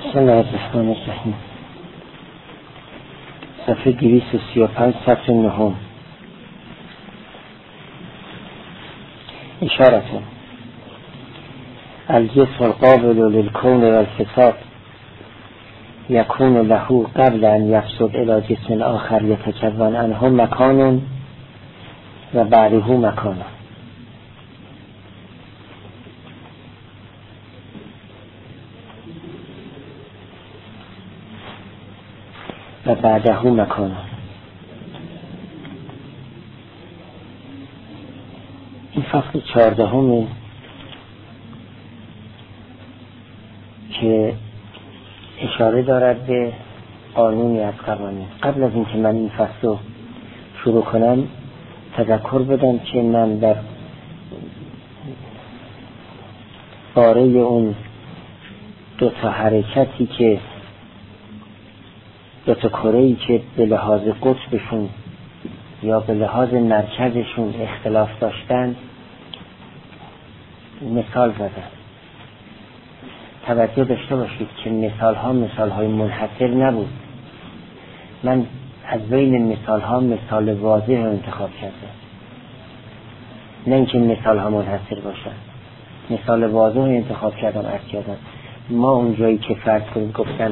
بسم الله الرحمن الرحیم. صفحه 235 سطر 9. اشارة الجسم القابل للكون والفساد يكون له قبل أن يفسد إلى جسم آخر يتكون عنه مكان و بعده مكان. و بعده مکان. این فصل 14 که اشاره دارد به قانونی از قوانین. قبل از اینکه من این فصل رو شروع کنم تذکر بدم که من در باره اون دو تا حرکتی که دو تا کره‌ای که به لحاظ قطبشون یا به لحاظ مرکزشون اختلاف داشتن مثال زدم. توجه داشته باشید که مثال های منحصر نبود. من از بین مثال واضح رو انتخاب کردم، نه اینکه مثال ها منحصر باشن. مثال واضح رو انتخاب کردم. عرض کردم ما اونجایی که فرض کنید گفتن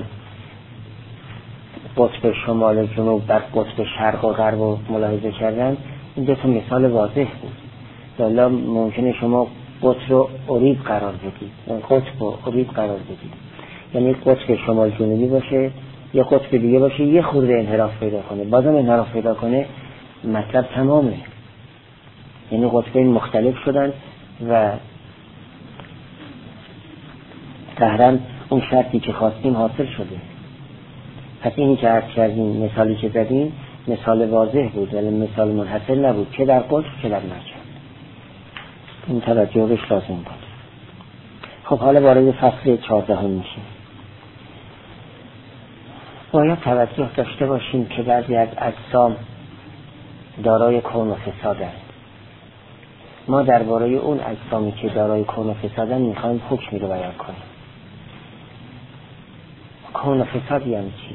قطب شمال و جنوب در قطب شرق و غرب رو ملاحظه کردن، این دو تا مثال واضح بود. حالا ممکنه شما قطب رو اریب قرار بدید، قطب رو اریب قرار بدید، یعنی قطب شمال جنوبی باشه یا قطب دیگه باشه یه خورده انحراف پیدا کنه، بازم انحراف پیدا کنه مطلب تمامه. یعنی قطبین مختلف شدن و قهرن اون شرطی که خواستیم حاصل شده. پس اینی که عرض کردیم مثالی که زدیم مثال واضح بود ولی مثال منحصر نبود، چه در قطب چه در مرکز. این توجه بهش لازم بود. خب حالا وارد فصل 14 میشیم. باید توجه داشته باشیم که بعضی از اجسام دارای کون و فسادند. ما درباره اون اجسامی که دارای کون و فسادند میخوایم حکمی رو بیان کنیم. کون و فساد یعنی چی؟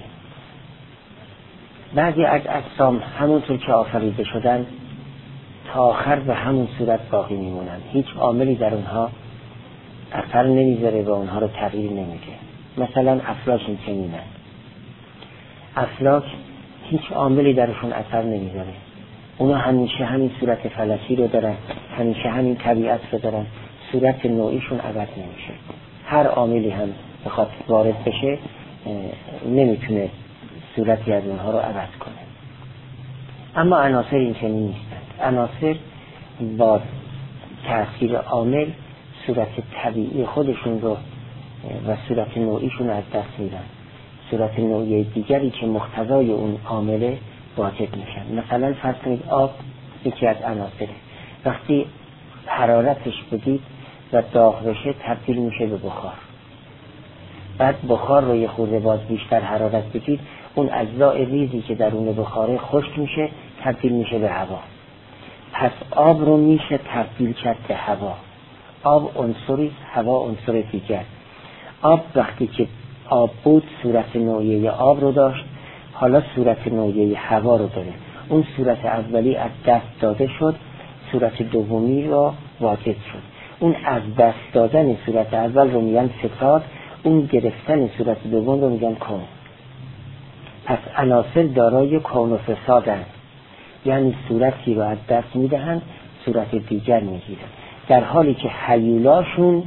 بعضی از اجسام همونطور که آفریده شدن تا آخر به همون صورت باقی میمونن، هیچ عاملی در اونها اثر نمیذاره و اونها رو تغییر نمیده. مثلا افلاک این چنینن. افلاک هیچ عاملی درشون اثر نمیذاره، اونا همیشه همین صورت فلکی رو دارن، همیشه همین طبیعت رو دارن، صورت نوعیشون عوض نمیشه. هر عاملی هم بخواد وارد بشه نمیتونه صورتی از اونها رو عوض کنه. اما عناصر این چنین نیستند. عناصر با تأثیر عامل صورت طبیعی خودشون رو و صورت نوعیشون از دست میدن. صورت نوعی دیگری که مقتضای اون عامله واجد میشن. مثلا فرض کنید آب یکی از عناصره، وقتی حرارتش بدید و داغ بشه تبدیل میشه به بخار. بعد بخار رو یه خورده باز بیشتر حرارت بدید، اون اجزاء ریزی که درون بخاره خشک میشه تبدیل میشه به هوا. پس آب رو میشه تبدیل کرد به هوا. آب عنصری، هوا عنصر دیگر. آب وقتی که آب بود صورت نوعی آب رو داشت، حالا صورت نوعی هوا رو داره. اون صورت اولی از دست داده شد، صورت دومی رو واجد شد. اون از دست دادن صورت اول رو میگن فساد، اون گرفتن صورت دوم رو میگن کون. پس عناصر دارای کون و فسادند، یعنی صورتی رو از دست میدهند صورت دیگر میگیرن، در حالی که هیولاشون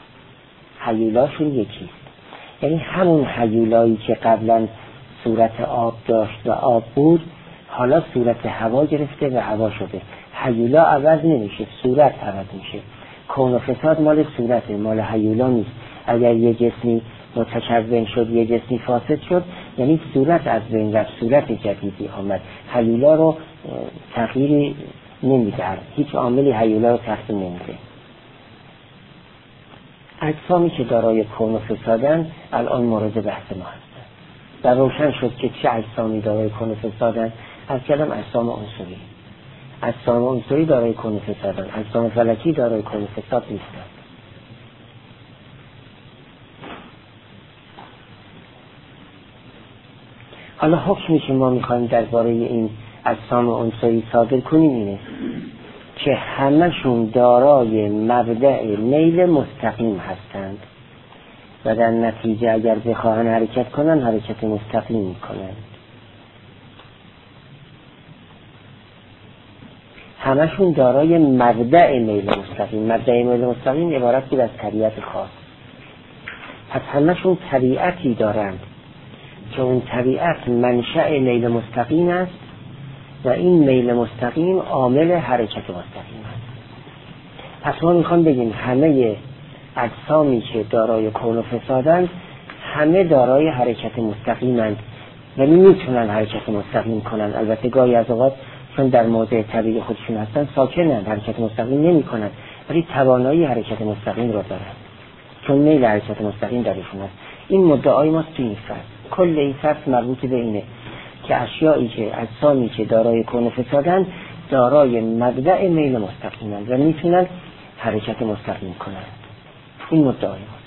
یکیست. یعنی همون هیولایی که قبلا صورت آب داشت و آب بود حالا صورت هوا گرفته و هوا شده. هیولا عوض نمیشه، صورت عوض میشه. کون و فساد مال صورته، مال هیولا نیست. اگر یه جسمی متکون شد یه جسمی فاسد شد یعنی صورت از بین رفت، صورت جدیدی آمد. هیولا رو تغییری نمیده، هیچ عاملی هیولا رو تغییر نمیده. اجسامی که دارای کون و فسادن الان مورد بحث ما هستند. در روشن شد که چه اجسامی دارای کون و فسادن. از کلم اجسام عنصری. اجسام عنصری دارای کون و فسادن، اجسام فلکی دارای کون و فساد نیستند. حالا حکمی که ما میخوایم درباره این اجسام عنصری صادر کنیم اینه که همشون دارای مبدأ میل مستقیم هستند و در نتیجه اگر بخواهن حرکت کنن حرکت مستقیم میکنن. همشون دارای مبدأ میل مستقیم. مبدأ میل مستقیم عبارت بود از طبیعت خاص. پس همشون طبیعتی دارند که اون طبیعت منشأ میل مستقیم است و این میل مستقیم عامل حرکت مستقیم است. پس ما میخوام بگیم همه اجسامی که دارای کون و فسادند همه دارای حرکت مستقیمند ولی میتونن حرکت مستقیم کنن. البته گاهی از اوقات چون در موضع طبیعی خودشون هستن ساکنن، حرکت مستقیم نمی کنن، ولی توانایی حرکت مستقیم را دارن چون میل حرکت مستقیم درشون هست. این مدعای ماست تو این فصل. کل این فصل مربوط به اینه که اشیایی که اجسامی که دارای کون و فسادند دارای مبدأ میل مستقیمند و میتونن حرکت مستقیم کنن. این مدعای ماست.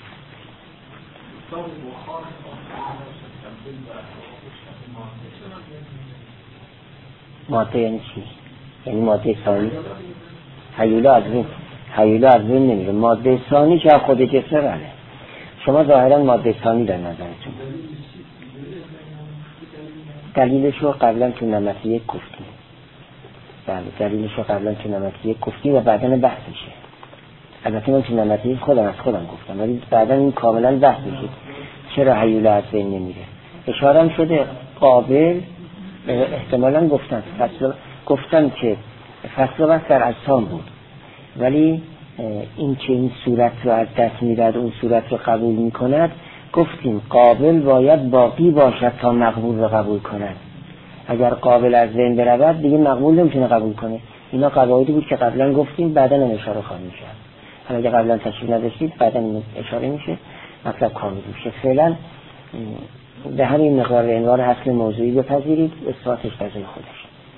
ماده یعنی چی؟ یعنی ماده ثانی؟ هیولا از بین نمیره. ماده ثانی که خود جسمه بله. شما ظاهرا ماده ثانی در نظرتون. دلیلش رو قبلا تو نمت یک گفتیم. بله دلیلش رو قبلا تو نمت یک گفتیم و بعدا بحث میشه. البته من تو نمت یک خودم گفتم ولی بعدا این کاملا بحث میشه چرا هیولا از بین نمیره. اشاره شده قابل احتمالاً گفتم که فصل بس در اجسام بود ولی این که این صورت رو از دست میدهد اون صورت رو قبول میکند گفتیم قابل باید باقی باشد تا مقبول رو قبول کند. اگر قابل از بین برود دیگه مقبول نمیتونه قبول کنه. اینا قواعدی بود که قبلا گفتیم بعدا این اشاره خواهیم میشه. حالا اگه قبلا تشریح نداشتید بعدا این اشاره میشه مطلب کامل میشه. فعلا به همین مقدار عنوان اصل موضوعی بپذیرید اثباتش در جای خودش.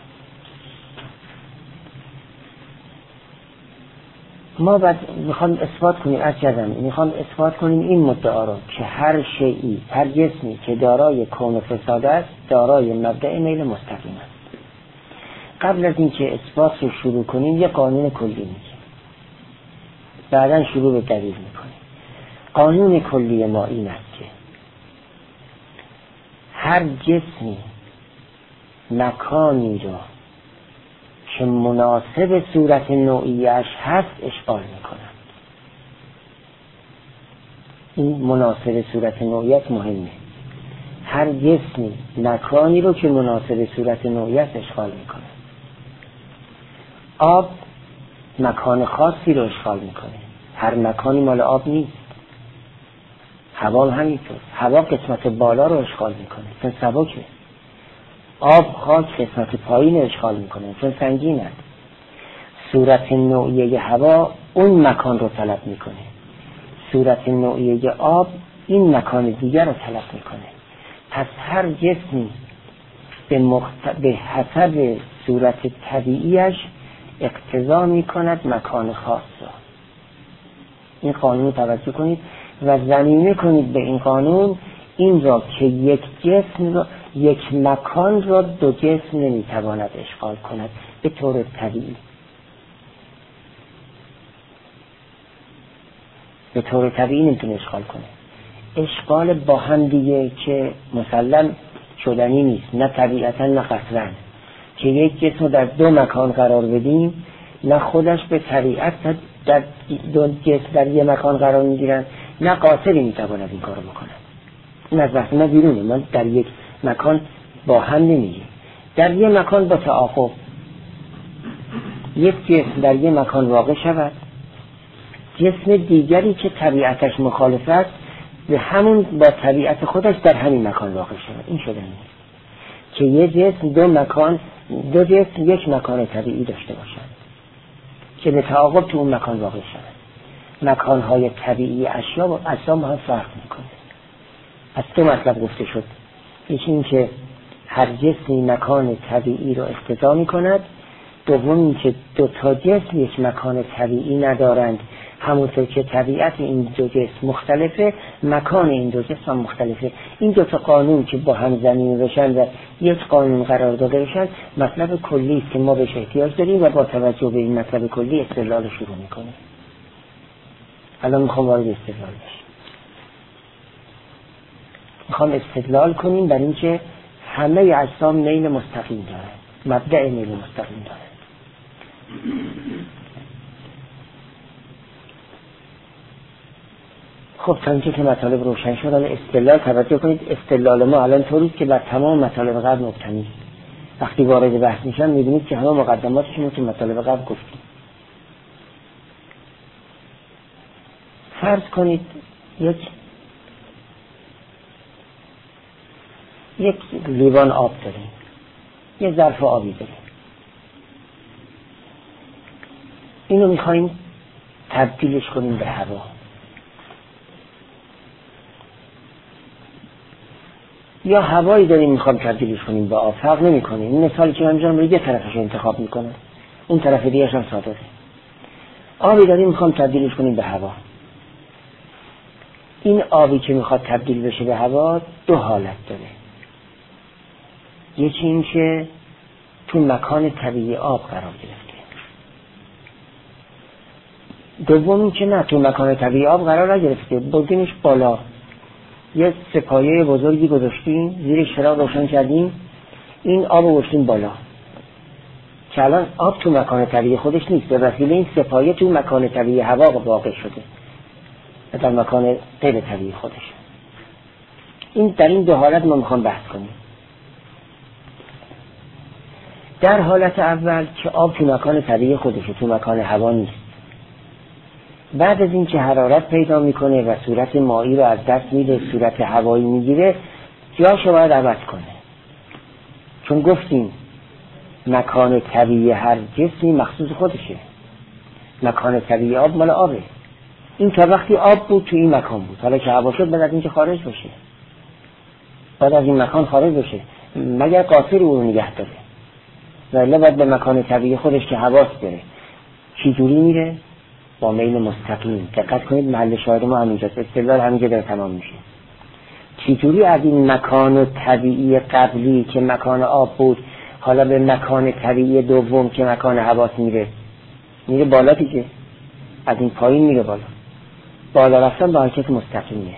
ما بعد میخوام اثبات کنیم میخوام اثبات کنیم این مدعا رو که هر شیئی هر جسمی که دارای کون و فساد است دارای مبدأ میل مستقیم است. قبل از اینکه اثبات رو شروع کنیم یه قانون کلی میگیم بعدا شروع به دلیل میکنیم. قانون کلی ما این است که هر جسمی مکانی را که مناسب صورت نوعیش هست اشغال میکنند. این مناسب صورت نوعیت مهمه. هر جسمی مکانی رو که مناسب صورت نوعیش اشغال میکنه. آب مکان خاصی رو اشغال میکنه. هر مکانی مال آب نیست. هوا همینطور. هوا قسمت بالا رو اشغال میکنه چون سبکه. آب خاک قسمت پایین رو اشغال میکنه چون سنگینه. صورت نوعیه هوا اون مکان رو طلب میکنه. صورت نوعیه آب این مکان دیگر رو طلب میکنه. پس هر جسمی به حسب صورت طبیعیش اقتضا میکند مکان خاص را. این قانون رو توجه کنید و ضمیمه کنید به این قانون این را که یک جسم را یک مکان را دو جسم نمیتواند اشغال کند به طور طبیعی. به طور طبیعی نمیتونه اشغال کنه. اشغال با هم دیگه که مسلم شدنی نیست، نه طبیعتا نه قصرا. که یک جسم در دو مکان قرار بدیم نه خودش به طبیعت در دو جسم در یک مکان قرار میگیرن نه قاصری میتواند این کارو بکنه. این از بحث ما بیرونه. ما در یک مکان با هم نمیگیم. در یک مکان با تعاقب یک جسم در یک مکان واقع شود جسم دیگری که طبیعتش مخالف است به همون با طبیعت خودش در همین مکان واقع شود. این شده نیست که یک جسم دو جسم یک مکان طبیعی داشته باشند که به تعاقب تو اون مکان واقع شود. مکانهای طبیعی اشیا با هم فرق میکنه. از دو مطلب گفته شد. یکی این که هر جسمی مکان طبیعی رو اقتضا میکند. دوم این که دو تا جسم یک مکان طبیعی ندارند همونطور که طبیعت این دو جسم مختلفه، مکان این دو جسم هم مختلفه. این دو تا قانون که با هم زمین بشن و یک قانون قرار داده بشن، مطلب کلی است که ما بهش احتیاج داریم و با توجه به این مطلب کلی استدلال شروع میکنیم. الان میخوام وارد استدلال بشیم. میخوام استدلال کنیم بر این که همه اجسام میل مستقیم داره، مبدأ میل مستقیم داره. خب تا اینکه که مطالب روشن شد، الان استدلال توجه کنید. استدلال ما الان طوریست که بر تمام مطالب قبل مبتنی. وقتی وارد بحث میشن میبینید که همه مقدماتش رو تو مطالب قبل گفتیم. فرض کنید یک لیوان آب داریم، یه ظرف آبی داریم. اینو میخوایم تبدیلش کنیم به هوا. یا هوایی داریم میخوام تبدیلش کنیم به آب، فرق نمیکنه. این مثالی که من میذارم یه طرفش انتخاب میکنم، اون طرف دیگه‌ش هم ساده. آبی داریم میخوام تبدیلش کنیم به هوا. این آبی که میخواد تبدیل بشه به هوا دو حالت داره. یکی این که تو مکان طبیعی آب قرار گرفته، دوم این که نه تو مکان طبیعی آب قرار نگرفته، بردیمش بالا، یه سپایه بزرگی گذاشتیم، زیر چراغ روشن کردیم، این آب رو گذاشتیم بالا که الان آب تو مکان طبیعی خودش نیست، به وسیله این سپایه تو مکان طبیعی هوا واقع شده، در مکان غیر طبیعی خودش. این در این دو حالت ما میخوام بحث کنیم. در حالت اول که آب تو مکان طبیعی خودشه، تو مکان هوا نیست، بعد از این که حرارت پیدا میکنه و صورت مایی رو از دست میده، صورت هوایی میگیره، جاشو باید عوض کنه. چون گفتیم مکان طبیعی هر جسمی مخصوص خودشه. مکان طبیعی آب مال آبه. این تا وقتی آب بود تو این مکان بود، حالا که هوا شد بعد از این که خارج بشه، بعد از این مکان خارج بشه، مگر قاصر او رو نگه داره، ولی باید به مکان طبیعی خودش که هواست بره. چی جوری میره؟ با میل مستقیم. دقت کنید محل شاهد ما همینجاست، استدلال همینجا داره تمام میشه. چی جوری از این مکان طبیعی قبلی که مکان آب بود حالا به مکان طبیعی دوم که مکان هواست میره بالا دیگه، از این پایین میره بالا رفتن با حرکت مستقیمه.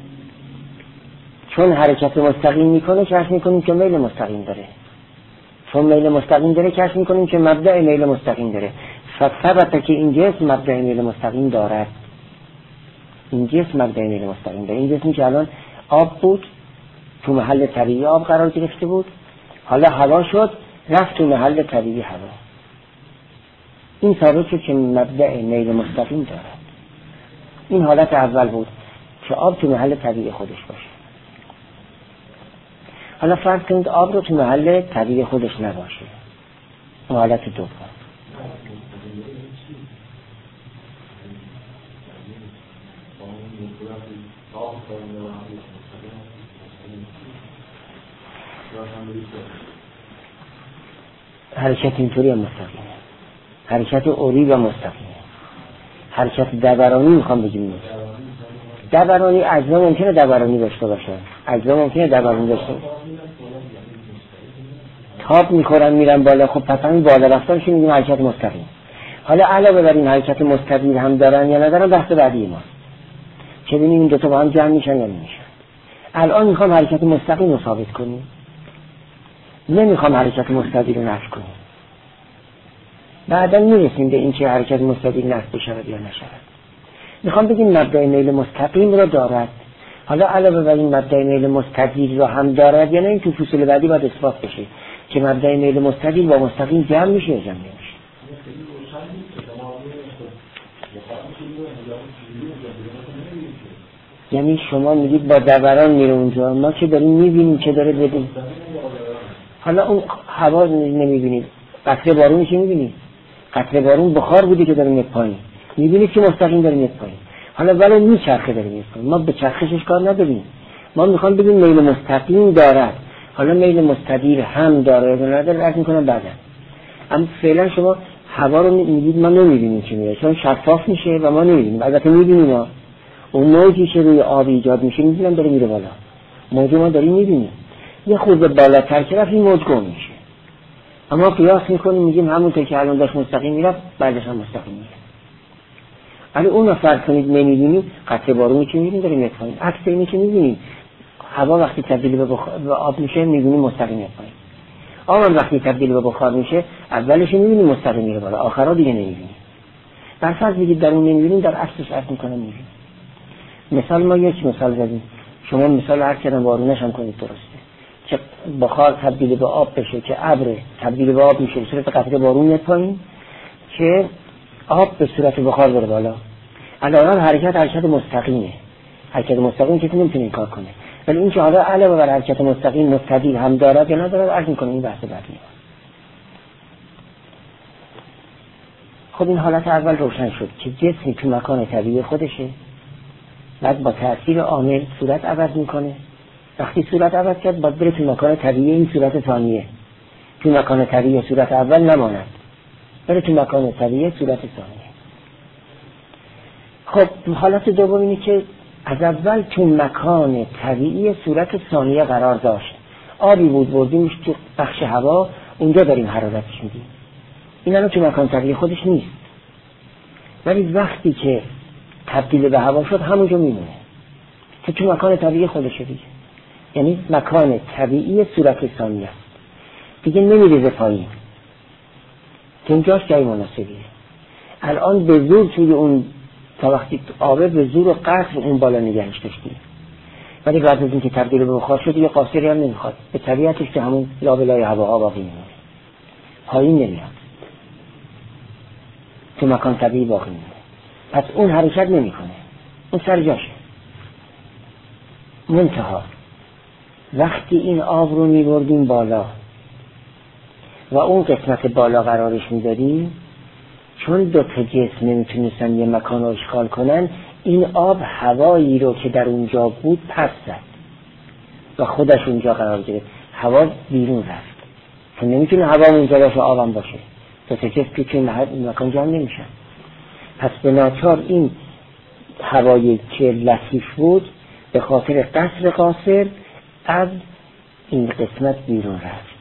چون حرکت مستقیم میکنه کشف میکنیم که میل مستقیم داره، چون میل مستقیم داره کشف میکنیم که مبدأ میل مستقیم داره. فثبت که این جسم مبدأ میل مستقیم دارد. این جسم مبدأ میل مستقیم داره. این جسمی که الان آب بود تو محل طبیعی آب قرار گرفته بود، حالا هوا شد رفت تو محل طبیعی هوا. این ثابت شد که مبدأ میل مستقیم دارد. این حالت اول بود که آب تو محل طبیعی خودش باشه. حالا فرض کنید آب رو تو محل طبیعی خودش نباشه، اون حالت دوم. حرکت اینطوری هم مستقیمه، حرکت اوری و مستقیمه. حرکت دورانی میخوام بگیم، دورانی اجزا ممکنه دورانی داشته باشه، اجزا ممکنه دورانی داشته باشه. تاب میخورن میرن بالا، خب پس همین بالا رفتنش میگیم حرکت مستقیم. حالا علاوه بر این حرکت مستقیم هم دارن یا ندارن بحث بعدی ما که ببینیم این دو تا با هم جمع میشن یا نمیشن. الان میخوام حرکت مستقیم رو ثابت کنیم، نمیخوام حرکت مستقیم رو نفی کنیم. بعدا میرسیم به این که حرکت مستقیم نفی بشود یا نشود. میخوام بگیم مبدأ میل مستقیم رو دارد. حالا علاوه بر این مبدأ میل مستقیم رو هم دارد یا نه، این تو فصول بعدی باید اثبات بشه که مبدأ میل مستقیم با مستقیم جمع میشه یا جمع نمیشه. یعنی شما میگید با دوران میره اونجا، ما که داریم میبینیم که داره بدیم. حالا اون هوا نمیبینید، قطره بارونی که میبینید، قطره بارون بخار بودی که داره میاد پایین، میبینید که مستقیم داره میاد پایین. حالا ولی میچرخه داره میاد پایین، ما به چرخشش کار نداریم، ما میخوام بگیم میل مستقیم دارد. حالا میل مستدیر هم داره یا نداره عرض میکنم بعدا. اما فعلا شما هوا رو میگید ما نمیبینیم چی میره، چون شفاف میشه و ما نمیبینیم. البته میبینیم اون موجی که روی آب ایجاد میشه میبینم داره میره بالا، موج ما داریم میبینیم. یه خورده بالاتر که رفت این موج گم میشه، اما قیاس میکنیم میگیم همونطور که الان داشت مستقیم میرفت بعدش هم مستقیم میره. ولی اون رو فرض کنید نمیبینیم، قطره بارونی که میبینیم داره میاد پایین. عکس اینی که میبینیم هوا وقتی تبدیل به آب میشه میبینیم مستقیم میاد پایین. آب وقتی تبدیل به بخار میشه اولش میبینیم مستقیم میره بالا، آخرا دیگه نمیبینیم. در فرض بگید در اون نمیبینیم، در عکسش عکس میکنم میبینیم. مثال ما یک مثال زدیم، شما مثال هر کدام بارونش هم کنید درسته، که بخار تبدیل به آب بشه، که ابر تبدیل به آب میشه به صورت قطره بارون میاد پایین، که آب به صورت بخار بره بالا. الان حرکت مستقیمه، حرکت مستقیم که نمیتونه این کار کنه، ولی این که حالا علاوه بر حرکت مستقیم مستدیل هم دارد یا ندارد عرض میکنه، این بحث بعدی. خب این حالت اول روشن شد که جسمی تو مکان طبیعی خودشه، بعد با تأثیر عامل صورت عوض میکنه. وقتی صورت عوض کرد باید بره تو مکان طبیعی این صورت ثانیه، تو مکان طبیعی صورت اول نماند، بره تو مکان طبیعی صورت ثانیه. خب حالت دوم اینه که از اول تو مکان طبیعی صورت ثانیه قرار داشت، آبی بود بردیمش تو بخش هوا، اونجا داریم حرارتش میدیم، این الان تو مکان طبیعی خودش نیست، ولی وقتی که تبدیل به هوا شد همونجا میمونه که تو مکان طبیعی خودشه دیگه. یعنی مکان طبیعی صورت ثانیه است دیگه، نمیریزه پایین که اونجاش جای مناسبیه. الان به زور توی اون تا وقتی آبه به زور و قصر اون بالا نگهش داشتیم، ولی بعد از اینکه تبدیل به بخار شد یه قاصری هم نمیخواد، به طبیعتش که همون لابلای هواها باقی میمونه، پایین نمیاد، تو مکان طبیعی باقی میمونه. پس اون حرکت نمیکنه، اون سر جاشه. منتها وقتی این آب رو میبردیم بالا و اون قسمت بالا قرارش میدادیم، چون دو تا جسم نمیتونستن یه مکان رو اشغال کنن، این آب هوایی رو که در اونجا بود پس زد و خودش اونجا قرار گرفت، هوا بیرون رفت، چون نمیتونه هوا اونجا باشه آبم باشه، دو تا جسم که مکان جمع نمیشن. پس به ناچار این هوایی که لطیف بود به خاطر قصر قاصر از این قسمت بیرون رفت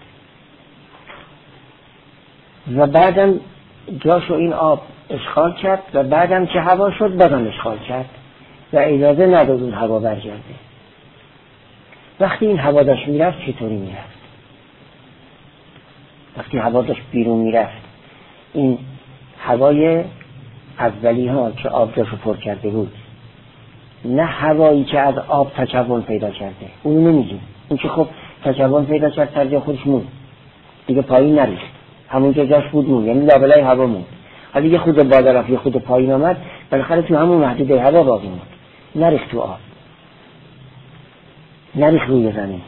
و بعدم جاشو این آب اشغال کرد و بعدم که هوا شد بازم اشغال کرد و اجازه نداد اون هوا برگرده. وقتی این هوا داشت میرفت چطوری میرفت؟ وقتی هوا داشت بیرون میرفت، این هوای اولی ها که آب جاشو پر کرده بود، نه هوایی که از آب تکون پیدا کرده، اونو نمیگیم، اون که خب تکون پیدا کرد سر جا خودش موند دیگه، پایین نریخت، همونجا جاش بود موند، یعنی لابلای هوا موند. حالا یه خود بالا رفت یه خود پایین آمد، بالاخره تو همون محدوده هوا باقی موند، نریخت تو آب، نریخت روی زمین،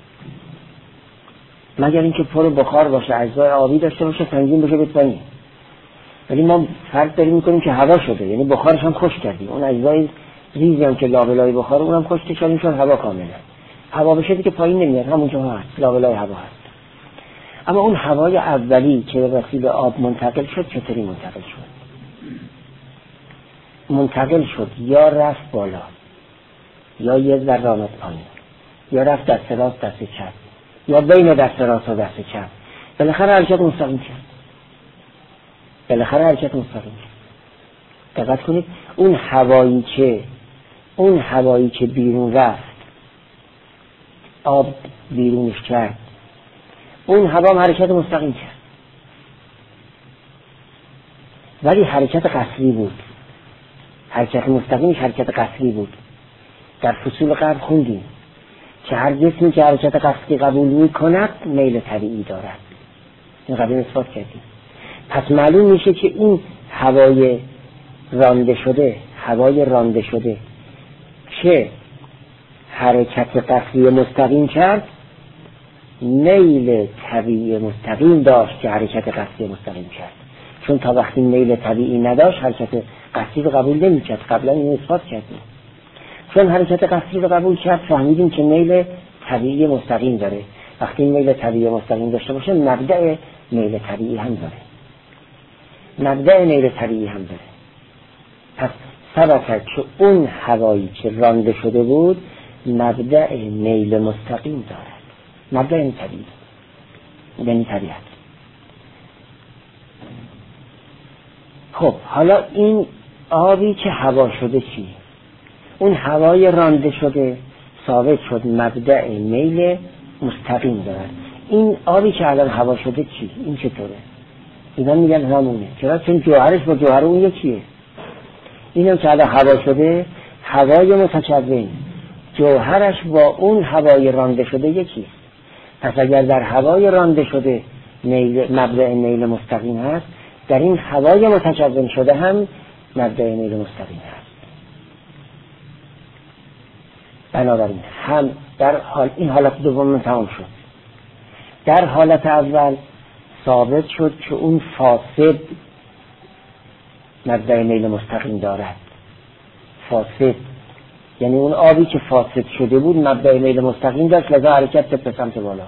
مگر اینکه پر بخار باشه، اجزای آبی داشته باشه، سنگین بشه بتوانی. ولی ما فرض داریم میکنیم که هوا شده، یعنی بخارش هم خشک کردیم، اون اجزای ریزی هم که لابلای بخار اونم خشک کردیم، چون هوا کامله. هوا بشه دیگه پایین نمیاد، همونجا هست، لابلای هوا هست. اما اون هوای اولی که وسیله آب منتقل شد چطوری منتقل شد؟ منتقل شد یا رفت بالا، یا یه ذره آمد پایین، یا رفت دست راست دست چپ، یا بین دست راست و دست چپ، بالاخره حرکت مستقیم کرد. بالاخره حرکت مستقیم کرد. دقت کنید، اون هوایی که بیرون رفت، آب بیرونش کرد، اون هوا هم حرکت مستقیم کرد، ولی حرکت قصری بود. حرکت مستقیمش حرکت قصری بود. در فصول قبل خوندیم که هر جسمی که حرکت قصری قبول می‌کند میل طبیعی دارد، این قبل اثبات کردیم. پس معلوم میشه که این هوای رانده شده که حرکت قصری مستقیم کرد، میل طبیعی مستقیم داشت که حرکت قصری مستقیم کرد، چون تا وقتی میل طبیعی نداشت حرکت قصری رو قبول نمی‌کرد. قبلا این اثبات کردیم. چون حرکت قصری رو قبول کرد فهمیدیم که میل طبیعی مستقیم داره. وقتی میل طبیعی مستقیم داشته باشه مبدأ میل طبیعی هم داره. مبدأ میل طبیعی هم داره. پس ثبت که اون هوایی که رانده شده بود مبدأ میل مستقیم دارد. مبدأ این طبیعی یعنی طبیعت. خب حالا این آبی که هوا شده چی؟ اون هوای رانده شده ثابت شد مبدأ میل مستقیم دارد. این آبی که الان هوا شده چی؟ این چطوره؟ اینا میگن همونه. چرا؟ چون جوهرش با جوهر اون یکیه. اینم که الان هوا شده هوای متکون جوهرش با اون هوای رانده شده یکیست. پس اگر در هوای رانده شده مبدأ میل مستقیم هست، در این هوای متکون شده هم مبدأ میل مستقیم هست. بنابراین هم در این حالت دوم تمام شد. در حالت اول ثابت شد که اون فاسد مبدأ میل مستقیم دارد. فاسد یعنی اون آبی که فاسد شده بود مبدأ میل مستقیم داشت، لذا حرکت به سمت بالا.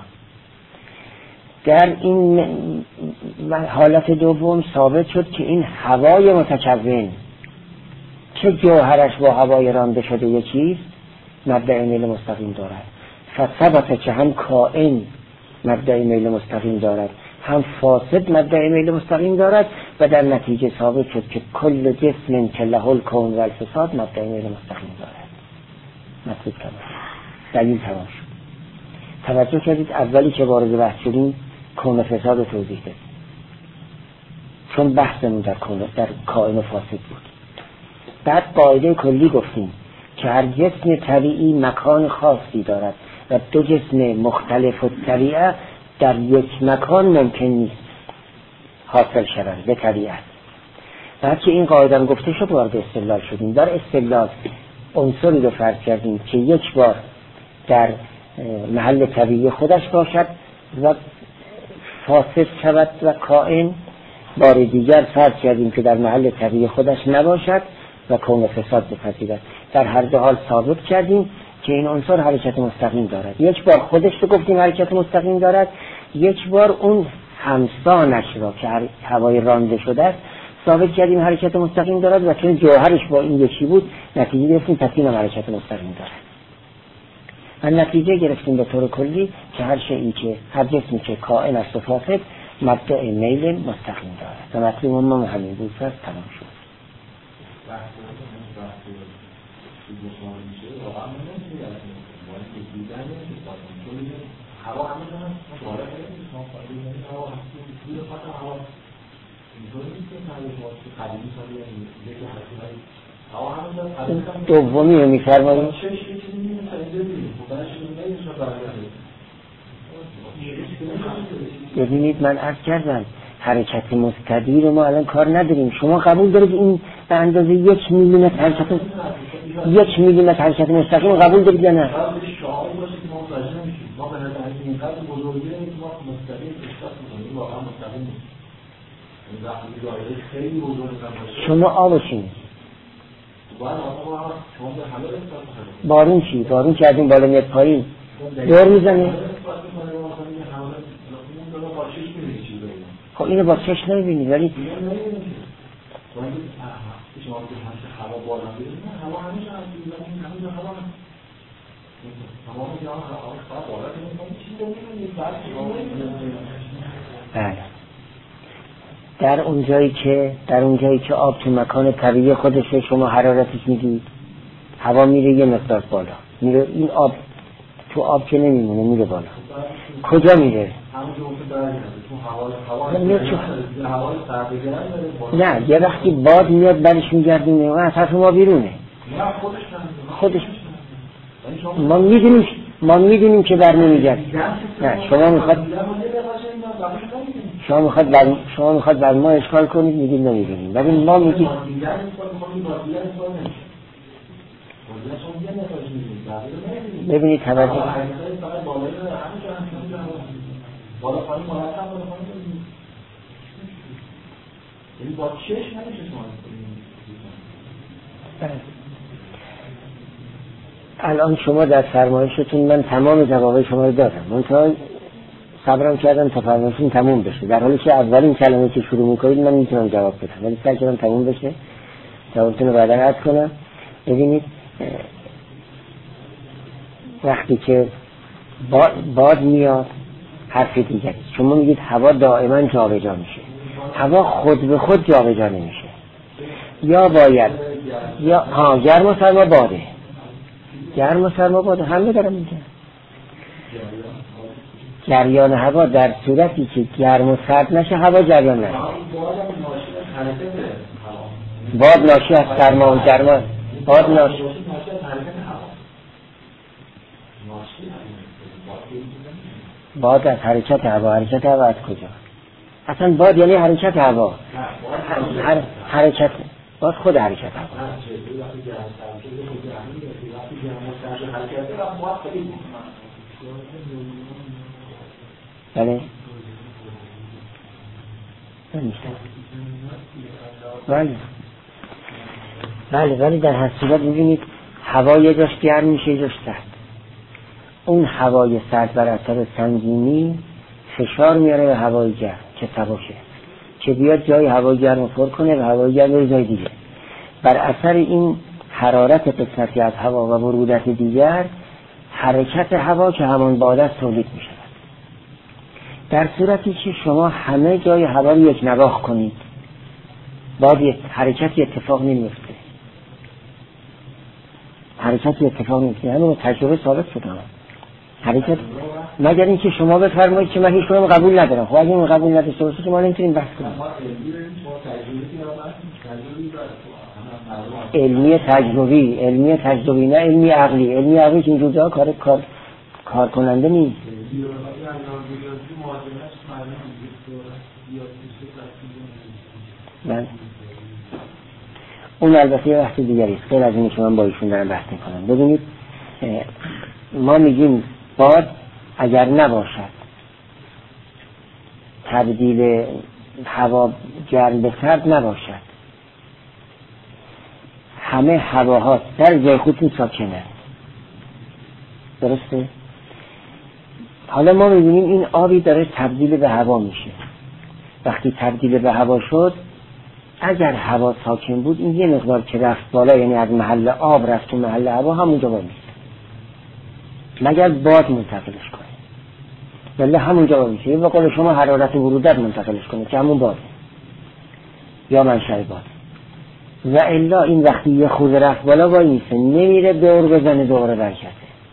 در این حالت دوم ثابت شد که این هوای متکون که جوهرش با هوای رانده شده یکیست مبدأ میل مستقیم دارد. فثبت که هم کائن مبدأ میل مستقیم دارد هم فاسد مبدأ میل مستقیم دارد و در نتیجه ثابت شد که کل جسم که له الکون و الفساد مبدأ میل مستقیم دارد. مطلوب تمام، دلیل تمام شد. توجه کردید اولی که وارد بحث شدیم کون و فساد رو توضیح دادیم، چون بحثمون در کائن و فاسد بود. بعد قاعده کلی گفتیم که هر جسم طبیعی مکان خاصی دارد و دو جسم مختلف الطبیعه در یک مکان ممکن نیست حاصل شوند به طبیعت. بعد که این قاعده هم گفته شد وارد استدلال شدیم. در استدلال عنصری رو فرض کردیم که یک بار در محل طبیعی خودش باشد و فاسد شود و کائن، بار دیگر فرض کردیم که در محل طبیعی خودش نباشد و کون و فساد بپذیرد. در هر دو حال ثابت کردیم که این عنصر حرکت مستقیم دارد. یک بار خودش رو گفتیم حرکت مستقیم دارد، یک بار اون همسانش را که هوای رانده شده است ثابت کردیم حرکت مستقیم دارد و چون جوهرش با این یکی بود نتیجه گرفتیم پس اینم حرکت مستقیم دارد. و نتیجه گرفتیم به طور کلی که هر شیئی که هر جسمی که کائن است و فاسد مبدأ میل مستقیم دارد. و مطلوب ما همین بود. پس تمام شد. دومی رو می‌فرمایید. ببینید من عرض کردم حرکت مستدیر ما الان کار نداریم. شما قبول دارید این به اندازه 1 میلیمتر حرکت مستقیم قبول دارید یا نه؟ شما آبشین بارون چی؟ بارون که از این بالا میاد پایین دور میزنه. خب اینو با چشم نمیبینید ولی بله در اونجایی که آب تو مکان طبیعی خودشه شما حرارتش میدید هوا میره یه مقدار بالا میره، این آب تو آب که نمیمونه میره بالا. کجا میره؟ نه یه وقتی باد میاد برش میگردیم و از حرف ما بیرونه خودش ما میدونیم که بر نمیگرد. نه شما میخواد بر ما اشکال کنید میگید نمیدونیم ولی ما میگیم ببینید توجه الان شما در فرمایشتون من تمام جواب شما رو دادم. منتها صبرم کردم تا فرمایشون تموم بشه، در حالی که اولین کلمه که شروع میکنید من میتونم جواب بدم، ولی سعی کردم تموم بشه جوابتون رو بعدا عرض کنم. ببینید وقتی که باد میاد حرف دیگری، شما میگید هوا دائما جابجا میشه، هوا خود به خود جابجا نمیشه، یا باید یا گرم و سرما باده، گرم و سرما باده همه دارم میگم. جریان هوا در صورتی که گرم و سرد نشه هوا جریان نشه. باد ناشی از سرما و گرما، باد ناشی باد از حرکت هوا. حرکت هوا از کجا؟ اصلا باد یعنی حرکت هوا، حرکت باد خود حرکت هوا. بله بله ولی در هر صورت می‌بینید هوا یه جاش گرم میشه یه جاش سرد. اون هوای سرد بر اثر سنگینی فشار میاره به هوای گرم که تباشه، که بیاد جای هوای گرم پر کنه و هوای گرم به جای دیگه. بر اثر این حرارت قسمتی از هوا و برودت دیگر حرکت هوا که همان باده تولید میشه. در صورتی که شما همه جای هوا رو یک نواخت کنید باید حرکتی اتفاق نمیفته، حرکتی اتفاق نمیفته. همین تجربه ثابت شده حرکت، مگر اینکه شما بفرمایید که من هیچ کدوم قبول ندارم. خب اگه اون قبول نداشته باشه که ما نمیتونیم بحث کنیم. علمی تجربی نه علمی عقلی. علمی عقلی که این روزها کار کننده نیست. من اون البته یه بحث دیگری است غیر از اینی که من با ایشون دارم بحث میکنم. ببینید ما میگیم باد اگر نباشد تبدیل هوا گرم به سرد نباشد، همه هواها در جای خودشون ساکنه، درسته؟ حالا ما میبینیم این آبی داره تبدیل به هوا میشه. وقتی تبدیل به هوا شد، اگر هوا ساکن بود این یه مقدار که رفت بالا، یعنی از محل آب رفت تو محل هوا، همونجا باید میشه مگر باد منتقلش کنه، ولی همونجا باید میشه. به قول شما حرارت برودت منتقلش کنه که همون باد یا منشأ باد. و الا این وقتی یه خورده رفت بالا باید میشه، نمیره دور بزنه دوباره برکته،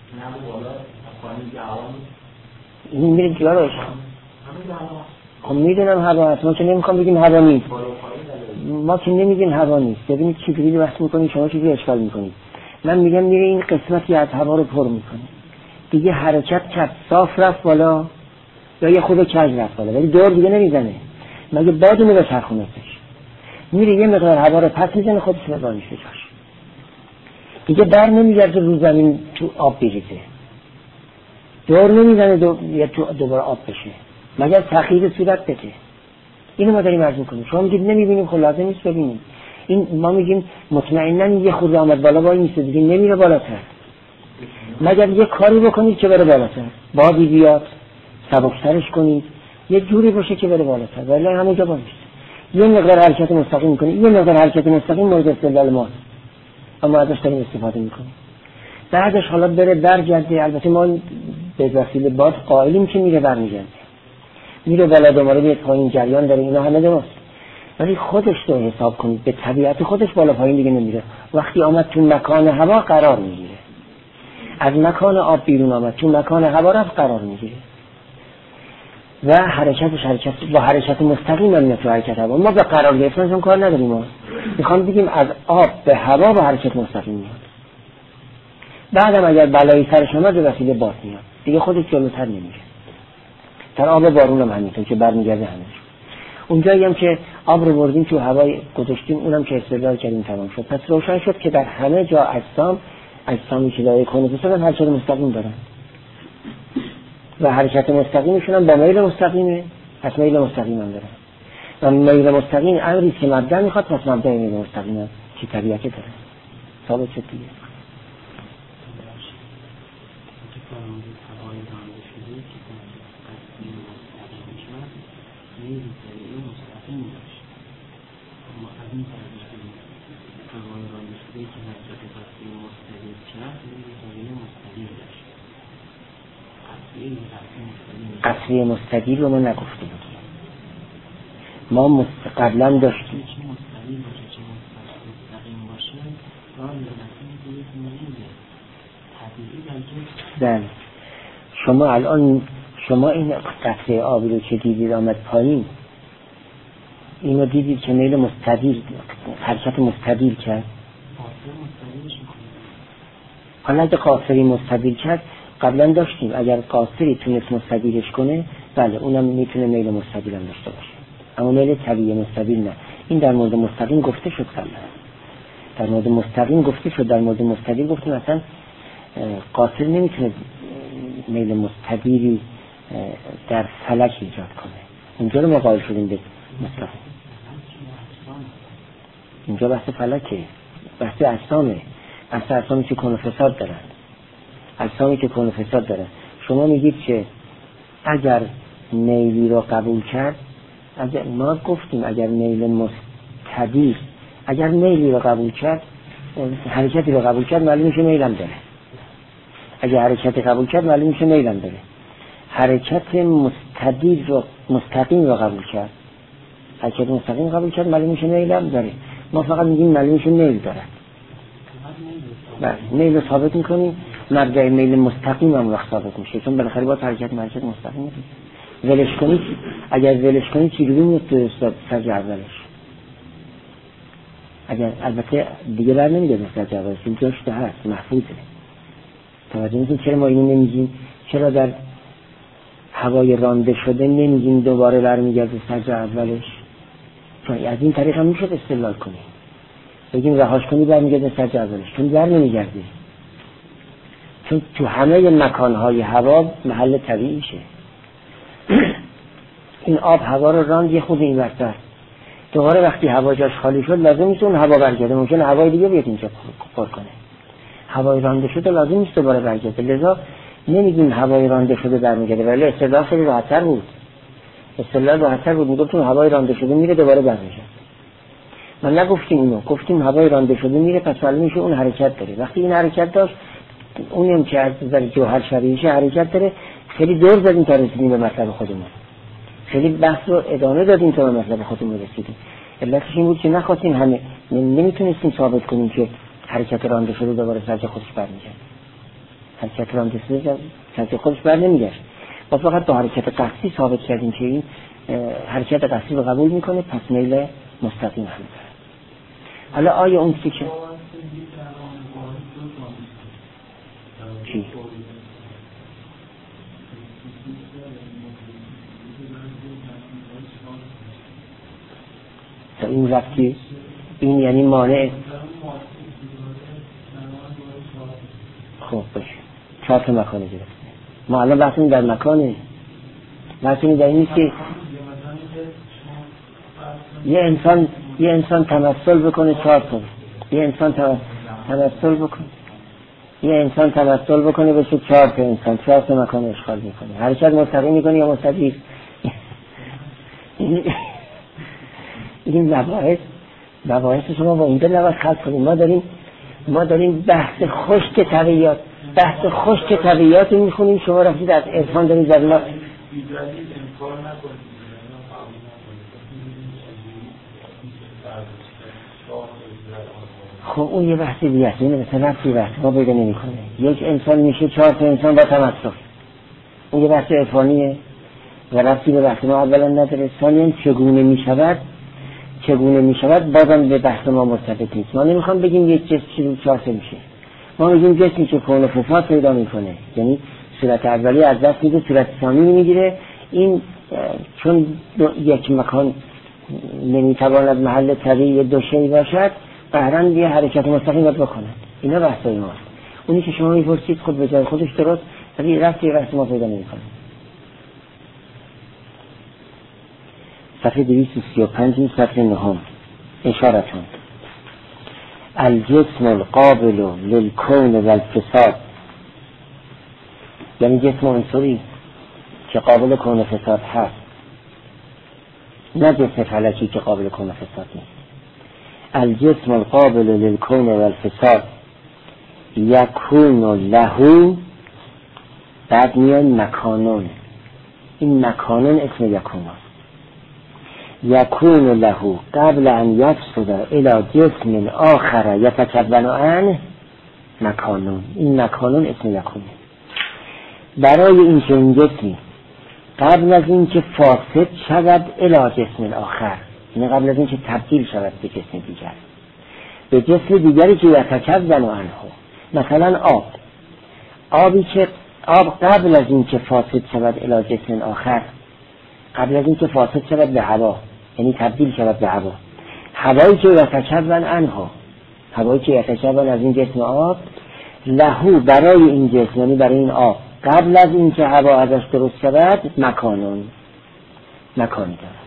این میره جلوش. خب میدونم هوا هست، ما که نمیخوام بگیم هوا نیست، ما که نمیگیم هوا نیست. ببینید چی جوری بحث میکنید شما، چی اشکال میکنید. من میگم میره این قسمتی از هوا رو پر میکنه، دیگه حرکت کرد، صاف رفت بالا یا یه خود کج رفت بالا، ولی دور دیگه نمیزنه، مگه بادو میره چرخونتش، میره یه مقدار هوا رو پس میزنه خودش مقدار میشه جاش، دیگه بر نمیگرده رو زمین تو آب بریزه، دور نمیزنه یا تو دوباره آب بشه، مگر تخییر صورت بده. اینو ما داریم عرض میکنیم. شما میگید نمیبینیم، خب لازم نیست ببینیم. این ما میگیم مطمئناً یه خورده آمد بالا وای نیست، دیگه نمیره بالاتر، مگر یه کاری بکنید که بره بالاتر، بادی بیاد سبکترش کنید، یه جوری باشه که بره بالاتر، ولی همونجا باشه. یه مقدار حرکت مستقیم کنید، یه مقدار حرکت مستقیم مورد استدلال ماست، اما ازش داریم استفاده میکنیم. بعدش حالا بره برگرده، البته ما به وسیله باد قائلیم که میره برمیگرده، میره بالا دوباره میاد پایین، جریان داره، اینا همه درست، ولی خودش رو حساب کنید، به طبیعت خودش بالا پایین دیگه نمیره. وقتی آمد تو مکان هوا قرار میگیره، از مکان آب بیرون آمد تو مکان هوا رفت قرار میگیره و حرکت با حرکت مستقیم هم تو حرکت هوا. ما به قرار گرفتنشون کار نداریم، ما میخوام بگیم از آب به هوا با حرکت مستقیم میاد. بعدم اگر بلایی سرش اومد به وسیله باد میاد، دیگه خودش جلوتر نمیره. در آب بارون هم همینطور که برمیگرده همینش. اونجایی هم که آب رو بردیم تو هوای گذاشتیم، اونم که استدلال کردیم تمام شد. پس روشن شد که در همه جا اجسامی که لایه کون بسازن حرکت مستقیم دارن و حرکت مستقیمشون هم با میل مستقیمه، پس میل مستقیم هم دارن و میل مستقیم امری که مبدأ میخواد، پس مبدأ میل مستقیم هم که طبیعت داره. ثابت شد دیگه. قصری مستدیر رو ما نگفته بودیم. ما قبلا داشتیم بله. شما الان این قطره آبی رو که دیدید آمد پایین، اینو دیدید که میل مستدیر حرکت مستدیر کرد. حالا اگه قاصری مستدیر کرد قبلا داشتیم اگر قاصری تونست مستدیرش کنه بله اونم میتونه میل مستدیر هم داشته باشه، اما میل طبیعی مستدیر نه. این در مورد مستقیم گفته شد قبلا، در مورد مستقیم گفته شد، در مورد مستدیر گفتیم مثلا قاصر نمیتونه میل مستدیری در فلک ایجاد کنه. اونجا رو ما قائل شدیم به مستقیم. اینجا بحث فلکه، بحث اجسامه، بحث اجسامی که کون و فساد دارن، اجسامی که کون و فساد دارن. شما میگید که اگر میلی رو قبول کرد، اگر ما گفتیم اگر میل مستدیر اگر میلی رو قبول کرد، حرکتی رو قبول کرد، معلوم میشه میلم داره. اگر حرکتی قبول کرد معلوم میشه میلم داره. حرکت مستدیر رو مستقیم رو قبول کرد، حرکت مستقیم قبول کرد، معلوم میشه میلم داره. ما فقط میگیم معلوم میشه میل داره. میل رو ثابت میکنیم، مبدأ میل مستقیم هم وقت ثابت میشه، چون بالاخره با حرکت مستقیم میشه. ولش کنید، اگر ولش کنید چجوری میاد سرج اولش؟ اگر البته دیگه بر نمیگه سرج اولش، این جاش ده هست، محفوظه. توجه میکنید چرا ما اینو نمیگیم؟ چرا در هوای رانده شده نمیگیم دوباره برمیگرده سرج اولش؟ چون از این طریق هم میشه استدلال کنیم، بگیم رهاش کنی برمیگرده سرج اولش، چون بر نمیگرده، چون تو همه مکانهای هوا محل طبیعیشه. این آب هوا رو راند یه خود این وقت دوباره وقتی هوا جاش خالی شد لازم نیست اون هوا برگرده، ممکنه هوای دیگه بیاد اینجا پر کنه. هوای رانده شده لازم نیست دوباره برگرده، لذا نمیگیم هوای رانده شده برمیگرده، ولی استدلال خیلی راحت‌تر بود. استدلال راحت‌تر بود، میگفتیم هوای رانده شده میره دوباره برمیگرده. ما نگفتیم اینو، گفتیم هوای رانده شده میره، پس معلوم میشه اون حرکت داره. وقتی این حرکت داشت، اونم که از نظر جوهر شرعیش حرکت داره، خیلی دور زدیم تا رسیدیم به مطلب خودمون. خیلی بحث رو ادامه دادیم تا به مطلب خودمون رسیدیم. علتش این بود که نخواستیم همه نمیتونستیم ثابت کنیم که حرکت رانده شده دوباره سرج خودش برمیگرده. حرکت رانده شده سرج خودش بر نمیگشت. ما فقط با حرکت قصدی ثابت کردیم که این حرکت قصدی رو قبول میکنه، پس میل مستقیم هم داره. حالا آیا اون چی که چی؟ این رفتی این یعنی مانع. خب باشه، 4 تا مکانه گرفت. ما الان بحثیم در مکانه، بحثیم در این نیست که یه انسان تمثل بکنه 4 تا، یه انسان تمثل بکنه بشه 4 تا انسان، 4 تا مکان اشغال میکنه. حرکت مستقیم میکنه یا مستدیر؟ این مباحث شما با اینجا نباید خلط کنیم. ما داریم بحث خشک طبیعیات میخونیم، شما رفتید از عرفان دارید در ما. خب اون یه بحثی دیگه است، این مثلا رفتی بحث ما پیدا نمیکنه. یک انسان میشه 4 تا انسان با تمثل، اون یه بحث عرفانیه و رفتی به بحث ما اولا نداره. ثانیاً چگونه میشود بازم به بحث ما مرتبط نیست. ما نمیخوام بگیم یک جسم چجوری 4 تا میشه، ما میگیم جسمی که کون و فساد پیدا میکنه، یعنی صورت اولی از دست میده، صورت ثانی میگیره. این چون یک مکان نمیتواند محل طبیعی دو شی باشد، قهرن یه حرکت مستقیم باید بکنند. اینا بحثای ماست. اونی که شما میپرسید خود به جای خودش درست، ولی رفتی بحث ما پیدا نمیکنه. صفحه 235 صفحه 9 اشارتون الجسم القابل للكون والفساد، یعنی جسم اینطوری که قابل کون و فساد هست، نه جسم فلکی که قابل کون و فساد نیست. الجسم القابل للكون والفساد یکون له بعد میان مکانون. این مکانون اسم یکون است. یکون له قبل ان یفسد الی جسم آخر یتکون عنه مکانون. این مکانون اسم یکونه. برای این که این جسمی قبل از این که فاسد شود الی جسم آخر، یعنی قبل از این که تبدیل شود به جسم دیگر، به جسم دیگری که یتکون عنه، مثلا آبی که آب قبل از این که فاسد شود الی جسم آخر، قبل از این که فاسد شود به هوا، یعنی تبدیل شود به هوا، هوایی که یتکون عنه، هوایی که یتکون از این جسم آب، لهو برای این جسم، یعنی برای این آب، قبل از این که هوا ازش درست شود مکانی دارد.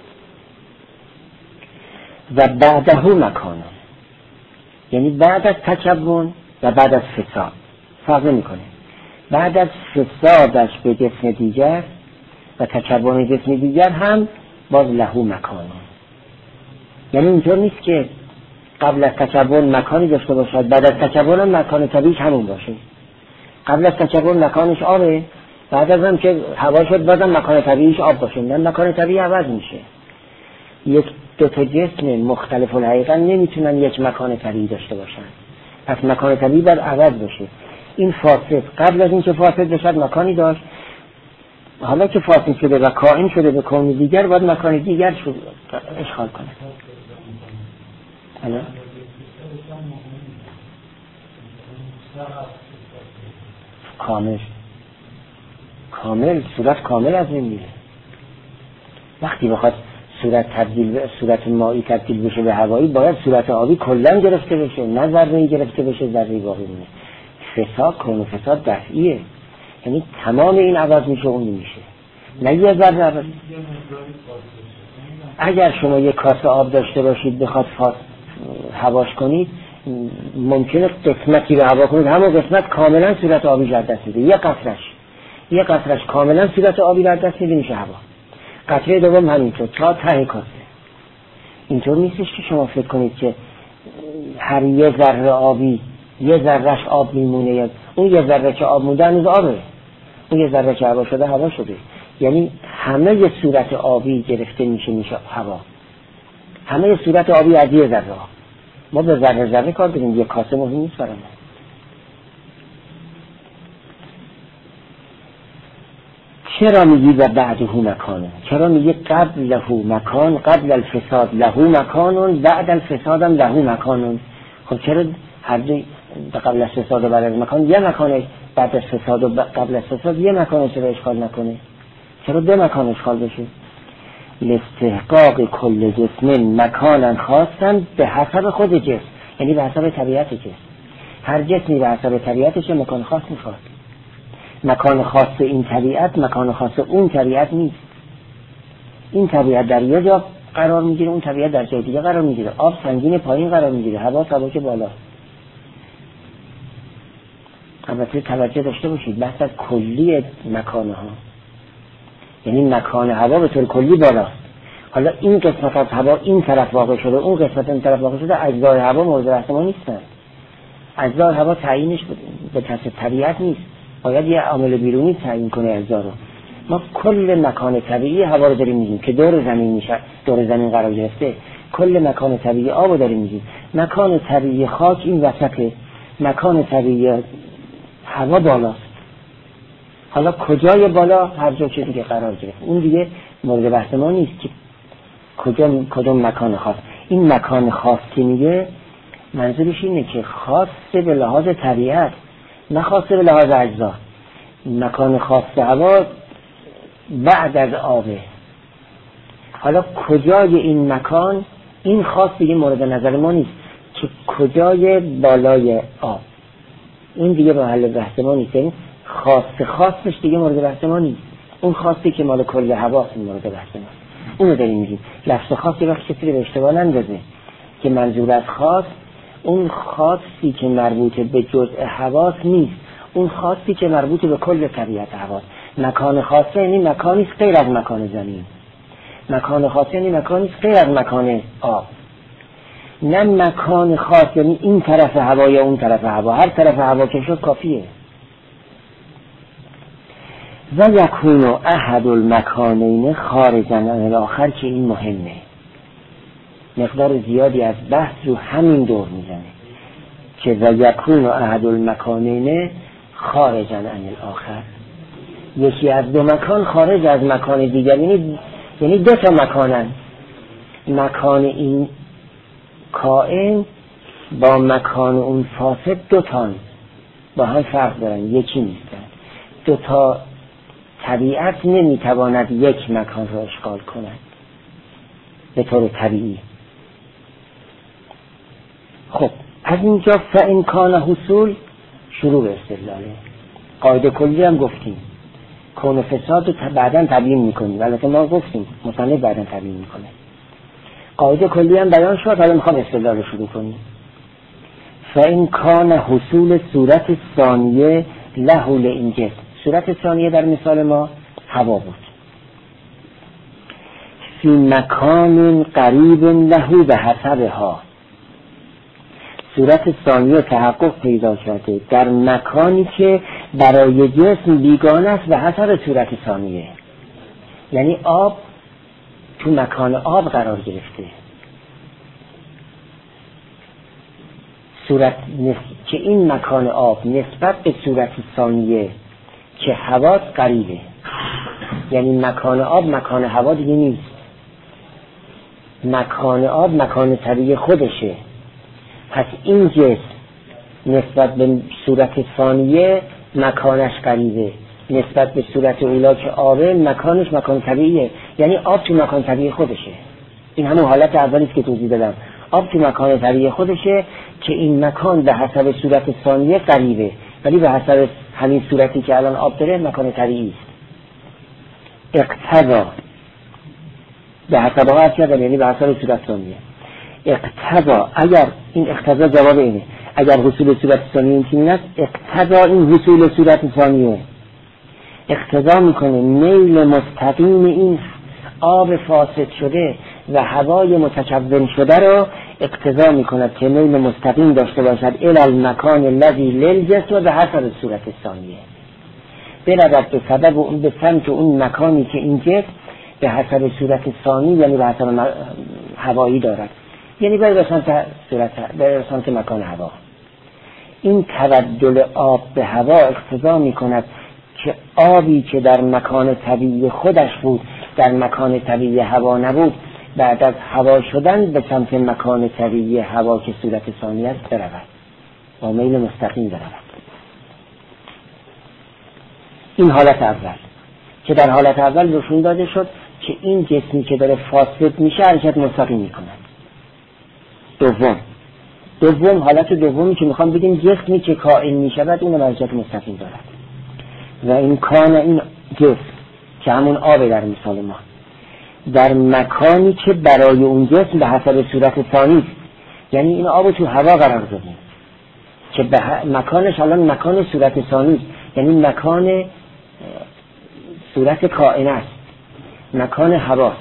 و بعده مکانون، یعنی بعد از تکون و بعد از فساد فرق میکنه. بعد از فسادش به جسم دیگر و تکون جسم دیگر هم باز لهو مکانون. یعنی اینطور نیست که قبل از تکون مکانی داشته باشد، بعد از تکون هم مکان طبیعیش همون باشه. قبل از تکون مکانش آبه، بعد از هم که هوا شد بازم مکان طبیعیش آب باشه. نه، مکان طبیعی عوض میشه. یک دو تا جسم مختلف الحقیقه نمیتونن یک مکان طبیعی داشته باشن، پس مکان طبیعی باید عوض بشه. این فاسد قبل از این که فاسد بشد مکانی داشت، حالا که فاسد شده و کائن شده به کون دیگر باید مکان دیگر شد اشغال کنه. حالا کامل صورت کامل از این میره. وقتی بخواد صورت مایی تبدیل بشه به هوایی، باید صورت آبی کلا گرفته بشه، نه ذره‌ای گرفته بشه ذره‌ای باقی مونه. فساد کن و فساد دفعیه، یعنی تمام این عوض میشه اون میشه، نه یه ذره عوض. اگر شما یک کاسه آب داشته باشید بخواد هواش کنید، ممکنه قسمتی به هوا کنید، همون قسمت کاملا صورت آبی را دست میده. یه قطرش کاملا صورت آبی را دست میده، میشه هوا. قطره دوم همینطور تا ته کاسه. اینطور نیستش که شما فکر کنید که هر یه ذره آبی یه ذرهش آب میمونه، اون یه ذره که آب مونده هنوز آبه، اون یه ذره که هوا شده هوا شده. یعنی همه یه صورت آبی گرفته میشه هوا، همه یه صورت آبی از یه ذره. ما به ذره کار داریم، یه کاسه مهم نیست برای ما. چرا میگی و بعده مکانه؟ چرا میگی قبل له مکان، قبل الفساد له مکانون، بعد الفساد هم له مکانون؟ خب چرا هر دو قبل از فساد و بعد از مکان یه مکانه، بعد از فساد و قبل از فساد یه مکانه، چرا اشغال نکنه؟ چرا دو مکان اشغال بشه؟ لاستحقاق کل جسم مکانا خاصا به حسب خود جسم، یعنی به حسب طبیعت جسم. هر جسمی به حسب طبیعتش مکان خاص میخواد. مکان خاص این طبیعت مکان خاص اون طبیعت نیست. این طبیعت در یه جا قرار میگیره، اون طبیعت در جای دیگه قرار میگیره. آب سنگین پایین قرار میگیره، هوا سبک بالا. البته توجه داشته باشید بحث از کلی مکانها، یعنی مکان هوا به طور کلی بالاست. حالا این قسمت از هوا این طرف واقع شده، اون قسمت این طرف واقع شده، اجزای هوا مورد بحث ما نیستن. اجزای هوا تعیینش به طرف طبیعت نیست، باید یه عامل بیرونی تعیین کنه اجزا رو. ما کل مکان طبیعی هوا رو داریم میگیم که دور زمین میشه، دور زمین قرار گرفته. کل مکان طبیعی آب رو داریم میگیم. مکان طبیعی خاک این وسطه، مکان طبیعی هوا بالاست. حالا کجای بالا هر جا که دیگه قرار گرفت، اون دیگه مورد بحث ما نیست که کدوم مکان خاص. این مکان خاص که میگه منظورش اینه که خاص به لحاظ طبیعت، نه خاص به لحاظ اجزا. مکان خاص هوا بعد از آبه. حالا کجای این مکان، این خاص دیگه مورد نظر ما نیست که کجای بالای آب، این دیگه محل بحث ما نیست. این خاصش دیگه مورد بحث ما نیست. اون خاصی که مال کل هواست مورد بحث ما، اونو داریم میگیم. لفظ خاص یه وقت کسی رو به اشتباه نندازه که منظور از خاص اون خاصی که مربوط به جزء حواس نیست، اون خاصی که مربوط به کل طبیعت حواس. مکان خاصه یعنی مکانی غیر از مکان زمین، مکان خاصه یعنی مکانی غیر از مکان آب. نه مکان خاص یعنی این طرف هوا یا اون طرف هوا، هر طرف هوا که شد کافیه. و یکون احد المکانین خارجا عن الاخر، که این مهمه، مقدار زیادی از بحث رو همین دور میزنه که و یکون احد المکانین خارجا عن الاخر، یکی از دو مکان خارج از مکان دیگر، یعنی دو تا مکانن، مکان این کائن با مکان اون فاسد دو تان با هم فرق دارن، یکی نیستن. دو تا طبیعت نمیتواند یک مکان را اشغال کند به طور طبیعی. خب از اینجا فإن کان حصول شروع به استدلاله. قاعده کلی هم گفتیم، کون فساد رو بعداً تبیین میکنیم، البته ما گفتیم مصنف بعداً تبیین میکنه. قاعده کلی هم بیان شد، حالا میخوام استدلال رو شروع کنیم. فإن کان حصول صورت ثانیه له لئین جسم، صورت ثانیه در مثال ما هوا بود، فی مکان قریب له به حسبها، صورت ثانیه تحقق پیدا کرده در مکانی که برای جسم بیگانه است به حسب صورت ثانیه، یعنی آب تو مکان آب قرار گرفته، صورت که این مکان آب نسبت به صورت ثانیه که هوا قریبه، یعنی مکان آب مکان هوا دیگه نیست، مکان آب مکان طبیعی خودشه. پس این جسم نسبت به صورت ثانیه مکانش قریبه، نسبت به صورت اولا که آبه مکانش مکان طبیعیه، یعنی آب تو مکان طبیعی خودشه. این همون حالت اولیست که توضیح دادم، آب تو مکان طبیعی خودشه که این مکان به حسب صورت ثانیه قریبه، ولی به حسب همین صورتی که الان آب داره مکان طبیعی است. اقتضا به حسب ها هست یعنی به حسب صورت ثانیه. اقتضا، اگر این اقتضا جواب اینه، اگر حصول صورت ثانیه این چنین است، اقتضا این حصول صورت ثانیه اقتضا میکنه میل مستقیم این آب فاسد شده و هوای متکون شده رو اقتضا میکند که میل مستقیم داشته باشد الی المکان الذی للجسم به حسب صورت ثانیه، برود به سبب اون به سمت اون مکانی که این جسم به حسب صورت ثانی یعنی به حسب هوایی دارد، یعنی به سمت مکان هوا. این تبدل آب به هوا اقتضا میکند که آبی که در مکان طبیعی خودش بود در مکان طبیعی هوا نبود، بعد از هوا شدن به سمت مکان طبیعی هوا که صورت ثانی است برود، با میل مستقیم برود. این حالت اول که در حالت اول نشون داده شد که این جسمی که داره فاسد میشه حرکت مستقیم میکند. دوم حالت دومی که میخوام بگیم جسمی که کائن میشود اون حرکت مستقیم دارد. و این کان این جسم که همون آب در مثال ما در مکانی که برای اون جسم به حسب صورت ثانی است، یعنی این آب تو هوا قرار دادیم که مکانش الان مکان صورت ثانی است، یعنی مکان صورت کائن است، مکان هواست.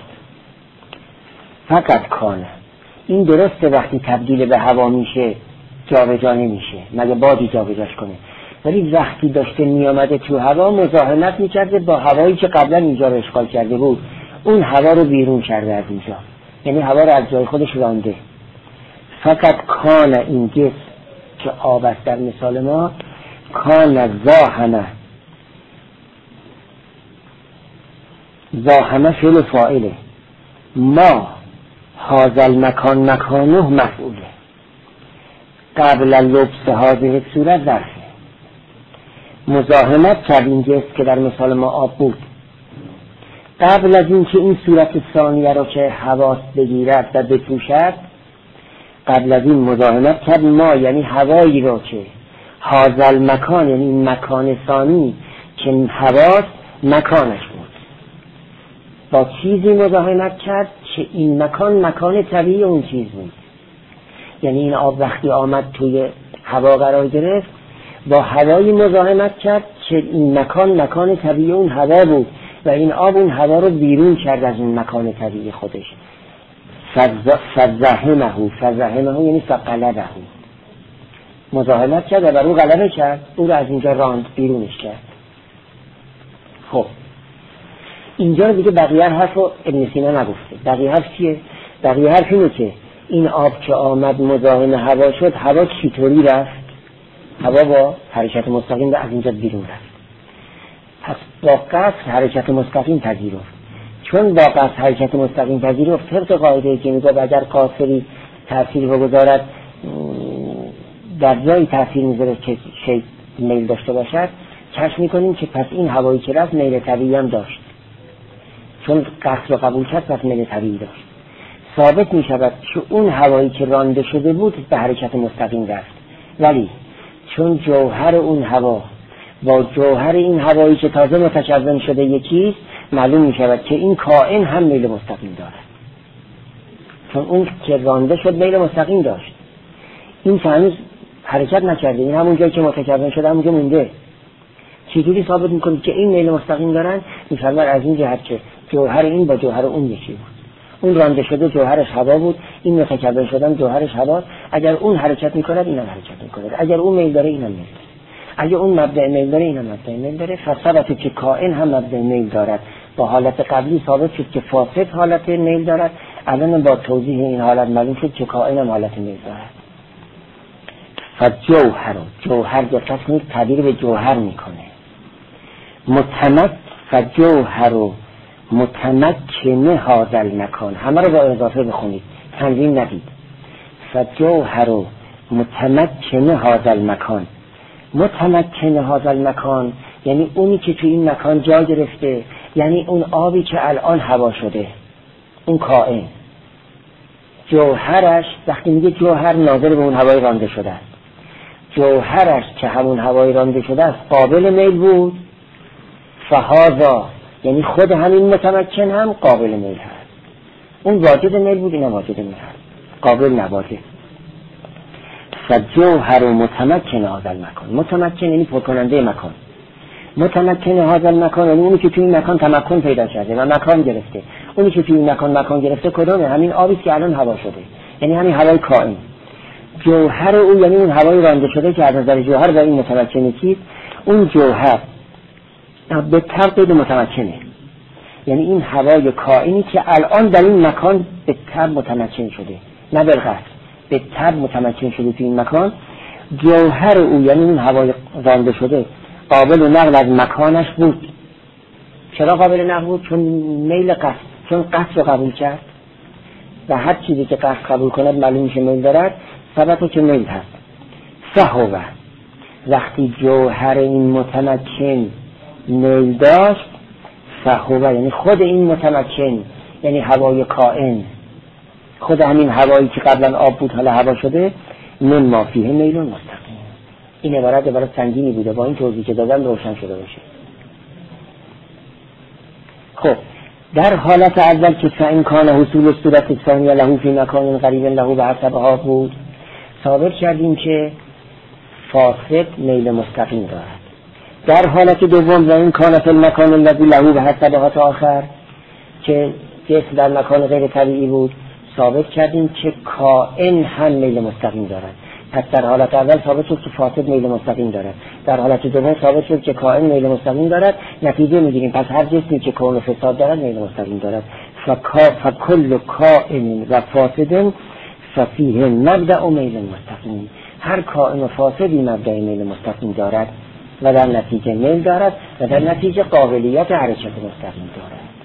فقط کانه این درسته وقتی تبدیل به هوا میشه جابجا نمیشه مگه بادی جابجاش کنه، ولی وقتی داشته میامده تو هوا مزاحمت میکرده با هوایی که قبلا اینجا رو اشغال کرده بود، اون هوا رو بیرون کرده از اینجا، یعنی هوا رو از جای خودش رانده. فقط کان این جسم که آب است در مثال ما، کان زاحمه فعل فاعله، ما هذا المکان مکانه مفعوله، قبل لبس هذه صورت ظرفه، مزاحمت کرد این جسم که در مثال ما آب بود قبل از این که این صورت ثانیه رو که حواس بگیرد و بپوشد، قبل از این مزاحمت کرد ما یعنی هوایی رو که هذا المکان یعنی این مکان ثانی که حواس مکانش بود، با چیزی مزاحمت کرد که این مکان طبیعی اون چیز بود، یعنی این آب وقتی آمد توی هوا قرار گرفت با هوایی مزاحمت کرد که این مکان طبیعی اون هوا بود و این آب اون هوا رو بیرون کرد از اون مکان طبیعی خودش. فزحمه یعنی فقلبه، مزاحمت کرد و بر او غلبه کرد، او رو از اینجا راند بیرونش کرد. خب اینجا دیگه بقیه حرف رو ابن سینا نگفته. بقیه حرف چیه؟ بقیه حرف اینه که این آب که آمد مزاحم هوا شد، هوا چطوری رفت؟ هوا با حرکت مستقیم از اینجا بیرون رفت. پس با قصد حرکت مستقیم پذیرفت. چون با قصد حرکت مستقیم پذیرفت، طبق قاعده که میگه اگر قاصری تأثیری بگذارد در جایی تأثیر میذاره که شی میل داشته باشد، کشف میکنیم که پس این هوایی که رفت میل طبیعی هم داشت. چون قصد رو قبول کرد پس میل طبیعی داشت. ثابت میشود که اون هوایی که رانده شده بود به حرکت مستقیم رفت، ولی چون جوهر اون هوا با جوهر این هوایی که تازه متکون شده یکیست، معلوم میشود که این کائن هم میل مستقیم دارد. چون اون که رانده شد میل مستقیم داشت، این که هنوز حرکت نکرده، این همون جایی که متکون شده همونجا مونده. چجوری ثابت میکنید که این میل مستقیم دارن؟ میفرماید از این جهت که جوهر این با جوهر اون یکی بود. اون رانده شده جوهرش هوا بود، این متکون شدن جوهرش هوا. اگر اون حرکت میکند اینم حرکت میکند، اگر اون میل داره اینم میل داره، اگر اون مبدأ میل داره اینم مبدأ میل داره. فثبت که کائن هم مبدأ میل دارد. با حالت قبلی ثابت شد که فاسد حالت میل دارد، الان با توضیح این حالت معلوم شد که کائن هم حالت میل دارد. جوهر دقت کنید تعبیر به جوهر میکنه. فجوهر متمکن هذا المکان، همه رو با اضافه بخونید، تنوین ندید. فجوهر متمکن هذا المکان. متمکن هذا المکان یعنی اونی که تو این مکان جا گرفته، یعنی اون آبی که الان هوا شده، اون کائن. جوهرش، وقتی میگه جوهر ناظر به اون هوای رانده شده است، جوهرش که همون هوای رانده شده است قابل میل بود. فهذا یعنی خود همین متمکن هم قابل میل هست. اون واجد میل بود، این هم واجد میل هست، قابل نواجد. فجوهر متمکن هذا المکان. متمکن یعنی پرکننده مکان. متمکن هذا المکان یعنی اونی که توی این مکان تمکن پیدا کرده و مکان گرفته. اونی که توی این مکان گرفته کدومه؟ همین آبی که الان هوا شده، یعنی همین هوای کائن. جوهر اون یعنی اون هوای رانده شده که از نظر جوهر و این متمکن کیست؟ اون جوهر به تبع متمکنه، یعنی این هوای کائنی که الان در این مکان به تبع متمکن شده، نه بالقصد، به تبع متمکن شده توی این مکان. جوهر او یعنی این هوای رانده شده قابل نقل از مکانش بود. چرا قابل نقل بود؟ چون میل قصد، چون قصد رو قبول کرد و هر چیزی که قصد قبول کند معلوم میشه میل دارد، ثبت که میل هست. فهوه وقتی جوهر این متمکن میل داشت، فهوه یعنی خود این متمکن، یعنی هوای کائن، خود همین هوایی که قبلا آب بود حالا هوا شده، من ما فیه میل مستقیم. این عبارت سنگینی بوده، با این توضیح که دادم روشن شده باشه. خب در حالت اول که فإن کان حصول صورت ثانیه له فی مکان قریب له به حسبها بود، ثابت کردیم که فاسد میل مستقیم دارد. در حالت دوم و این کان فی المکان الذی له به حسبها آخر، که جسم در مکان غیر طبیعی بود، ثابت کردیم که کائن هم میل مستقیم دارد. پس در حالت اول ثابت شد که فاسد میل مستقیم دارد، در حالت دوم ثابت شد که کائن میل مستقیم دارد. نتیجه میگیریم پس هر جسمی که کون و فساد دارد میل مستقیم دارد. فکل کائن و فاسد ففیه مبدأ میل مستقیم. هر کائن و فاسدی مبدأ میل مستقیم دارد و در نتیجه میل دارد و در نتیجه قابلیت حرکت مستقیم دارد.